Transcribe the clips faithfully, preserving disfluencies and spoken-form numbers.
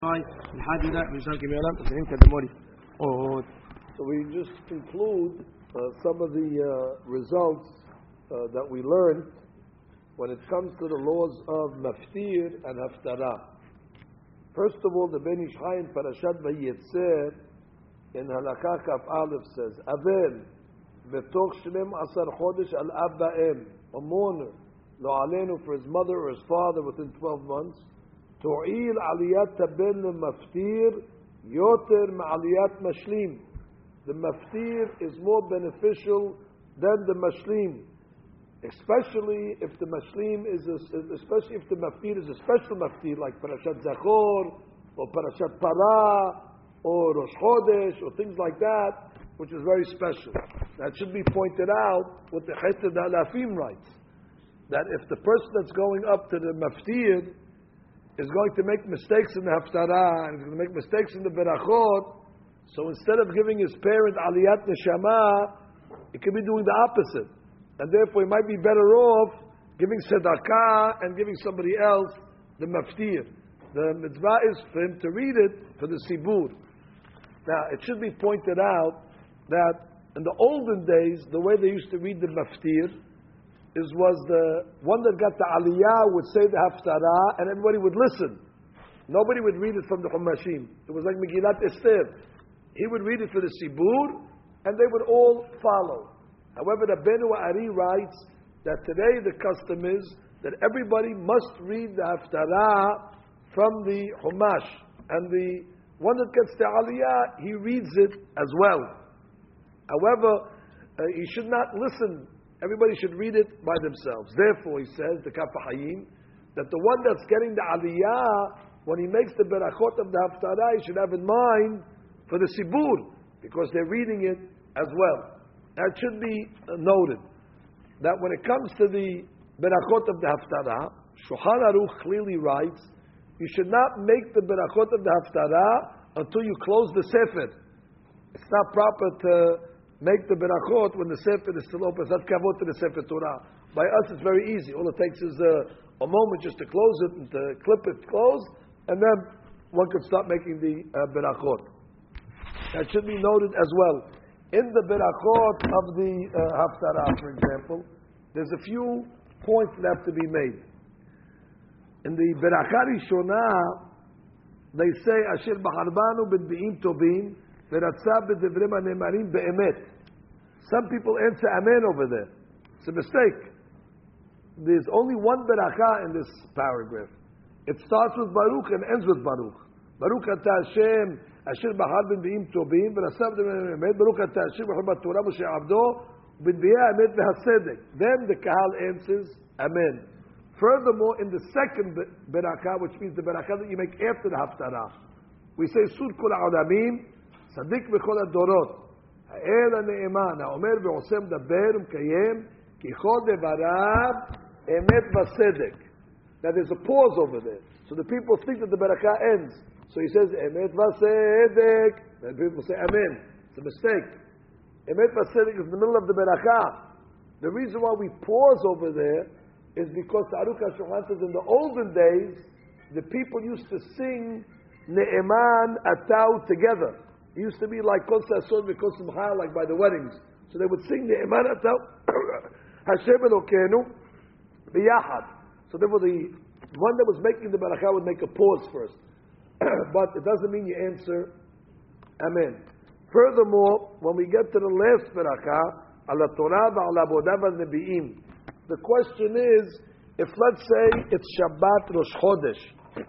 So we just conclude uh, some of the uh, results uh, that we learned when it comes to the laws of maftir and haftarah. First of all, the Ben Ish Chai in Parashat Vayetzer in Halakha Kaf Aleph says, Avel betoch shnem asar chodesh al ab ba'em, a mourner, lo alenu for his mother or his father within twelve months, To'il aliyat ben maftir yoter ma'aliyat mashlim. The maftir is more beneficial than the mashlim, especially if the mashlim is a, especially if the maftir is a special maftir like Parashat Zachor or Parashat Parah or Rosh Chodesh or things like that, which is very special. That should be pointed out what the Chet Alafim writes, that if the person that's going up to the maftir is going to make mistakes in the haftarah and is going to make mistakes in the berachot, so instead of giving his parent aliyat neshama, he could be doing the opposite, and therefore he might be better off giving tzedakah and giving somebody else the maftir. The mitzvah is for him to read it for the sibur. Now it should be pointed out that in the olden days, the way they used to read the maftir is was the one that got the aliyah would say the haftarah and everybody would listen. Nobody would read it from the Chumashim. It was like Megillat Esther. He would read it for the Sibur and they would all follow. However, the Benu Ari writes that today the custom is that everybody must read the haftarah from the Chumash, and the one that gets the aliyah, he reads it as well. However, uh, he should not listen. Everybody should read it by themselves. Therefore, he says, the Kaf HaChaim, that the one that's getting the aliyah, when he makes the berachot of the haftarah, he should have in mind for the sibur, because they're reading it as well. That should be noted, that when it comes to the berachot of the haftarah, Shulchan Aruch clearly writes, you should not make the berachot of the haftarah until you close the sefer. It's not proper to make the berachot when the sefer is still open. It's not kavod to the sefer Torah. By us, it's very easy. All it takes is a, a moment just to close it and to clip it closed, and then one could start making the uh, berachot. That should be noted as well. In the berachot of the uh, haftarah, for example, there's a few points that have to be made. In the berachah rishonah, they say, Asher b'charbanu b'dbi'im tovim, some people answer amen over there. It's a mistake. There's only one beracha in this paragraph. It starts with Baruch and ends with Baruch. Baruch ata Hashem asher b'char b'nbi'im tobim v'nasav b'nbi'im emet. Baruch ata Hashem b'char b'torah Moshe abdo b'nbi'ah emet v'hasedek. Then the kahal answers amen. Furthermore, in the second beracha, which means the beracha that you make after the haftarah, we say Sur kol ha'olamim Sadik b'chol hadorot, ha'el ha'ne'eman, ha'omer v'osem daber u'mkayem, ki chol devarav emet v'sedek. Now there's a pause over there. So the people think that the barakah ends. So he says, emet v'sedek. Then people say, amen. It's a mistake. Emet v'sedek is in the middle of the barakah. The reason why we pause over there is because the Aruch HaShulchan says in the olden days, the people used to sing Ne'eman Atau together. It used to be like Kol Sasson V'Kol Simcha, like by the weddings. So they would sing the Eman Atau Hashem Elokenu B'Yachad. So therefore the one that was making the barakah would make a pause first. But it doesn't mean you answer Amen. Furthermore, when we get to the last barakah, Ala Torah V'Ala Avodah V'Nebi'im, the question is, if let's say it's Shabbat Rosh Chodesh,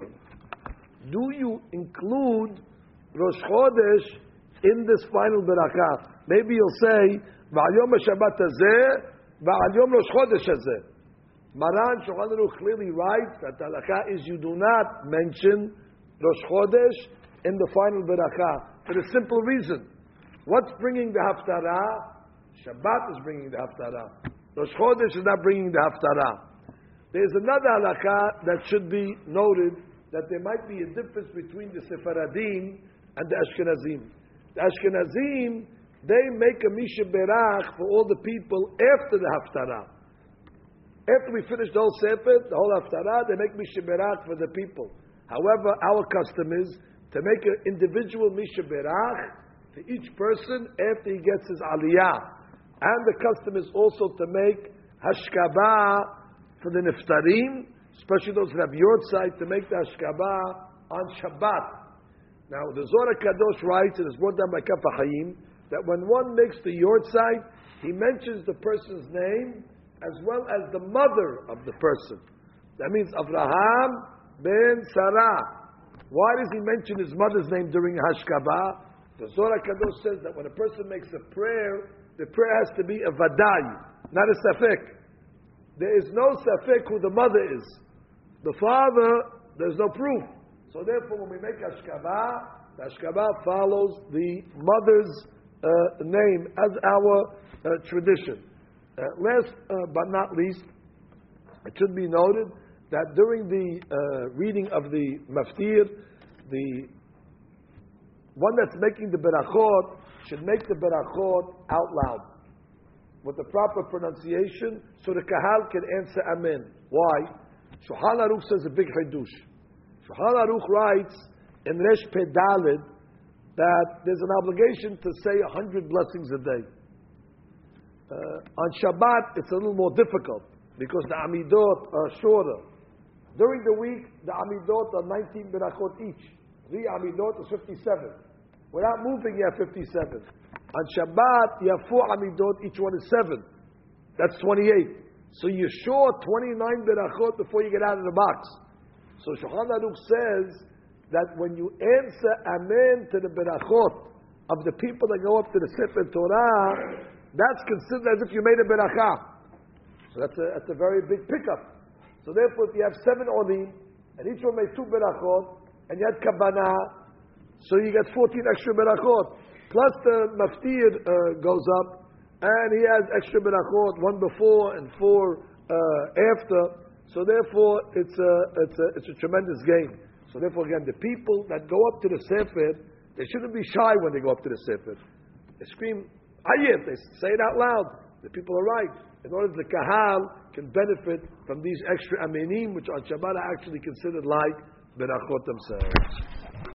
do you include Rosh Chodesh in this final berakah? Maybe you'll say, V'al Yom HaShabbat Hazeh, V'al Yom Rosh Chodesh Hazeh. Maran Shulchan Aruch clearly writes that the halakha is you do not mention Rosh Chodesh in the final berakah for the simple reason. What's bringing the haftarah? Shabbat is bringing the haftarah. Rosh Chodesh is not bringing the haftarah. There's another halakha that should be noted, that there might be a difference between the Sephardim and the Ashkenazim. The Ashkenazim, they make a Misha Berach for all the people after the Haftarah. After we finish the whole Sefer, the whole Haftarah, they make Misha Berach for the people. However, our custom is to make an individual Misha Berach for each person after he gets his aliyah. And the custom is also to make hashkabah for the niftarim, especially those that have yortzeit, to make the hashkabah on Shabbat. Now, the Zohar Kadosh writes, and it's brought down by Kaf HaChaim, that when one makes the yortzeit, he mentions the person's name as well as the mother of the person. That means Avraham ben Sarah. Why does he mention his mother's name during hashkabah? The Zohar Kadosh says that when a person makes a prayer, the prayer has to be a vaday, not a safek. There is no safek who the mother is. The father, there's no proof. So therefore, when we make hashkabah, the hashkabah follows the mother's uh, name as our uh, tradition. Uh, last uh, but not least, it should be noted that during the uh, reading of the maftir, the one that's making the berachot should make the berachot out loud with the proper pronunciation, so the kahal can answer amen. Why? Shulchan Aruch says a big chidush. Shulchan Aruch writes in Resh Pedalid that there's an obligation to say a hundred blessings a day. Uh, on Shabbat, it's a little more difficult because the amidot are shorter. During the week, the amidot are nineteen berachot each. Three amidot is fifty-seven. Without moving, you have fifty-seven. On Shabbat, you have four amidot, each one is seven. That's twenty-eight. So you're short twenty-nine berachot before you get out of the box. So Shulchan Aruch says that when you answer amen to the berachot of the people that go up to the Sefer Torah, that's considered as if you made a beracha. So that's a, that's a very big pickup. So therefore, if you have seven olim, and each one made two berachot, and you had kavanah, so you get fourteen extra berachot. Plus the maftir uh, goes up, and he has extra berachot, one before and four uh, after. So therefore, it's a, it's a it's a tremendous gain. So therefore, again, the people that go up to the sefer, they shouldn't be shy when they go up to the sefer. They scream ayat, they say it out loud. The people are right. In order the kahal can benefit from these extra amenim, which on Shabbat are actually considered like berachot themselves.